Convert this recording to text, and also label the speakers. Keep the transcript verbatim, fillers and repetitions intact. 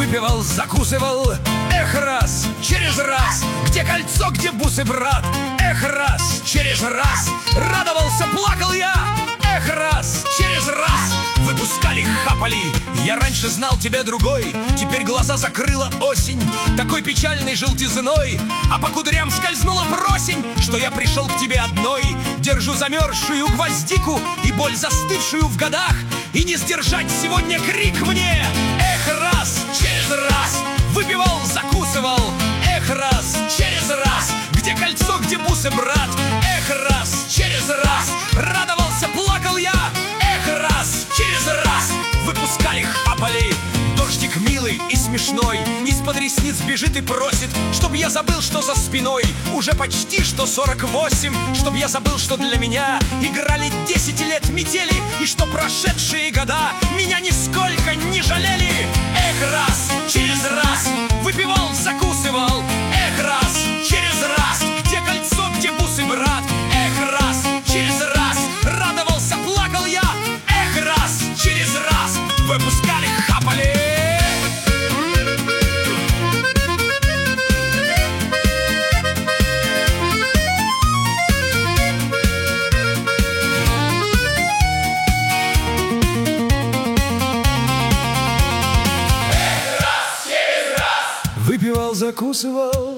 Speaker 1: Выпивал, закусывал, эх, раз, через раз. Где кольцо, где бусы, брат? Эх, раз, через раз. Радовался, плакал я, эх, раз, через раз. Выпускали, хапали, я раньше знал тебя другой. Теперь глаза закрыла осень такой печальной желтизной, а по кудрям скользнула просень, что я пришел к тебе одной. Держу замерзшую гвоздику и боль, застывшую в годах, и не сдержать сегодня крик мне. Эх, раз, через раз. Выпивал, закусывал, эх, раз, через раз. Где кольцо, где бусы, брат? Эх, раз, через раз. Радовался, плакал я, эх, раз, через раз. Выпускали, хапали. Дождик милый и смешной из-под ресниц бежит и просит, чтоб я забыл, что за спиной уже почти что сорок восемь. Чтоб я забыл, что для меня играли десять лет метели, и что прошедшие года меня нисколько не жалели. Эх, раз, через раз. Выпивал, закусывал, эх, раз, через раз. Где кольцо, где бусы, брат? Эх, раз, через раз. Радовался, плакал я, эх, раз, через раз. Выпускали, хапали. Выпивал, закусывал,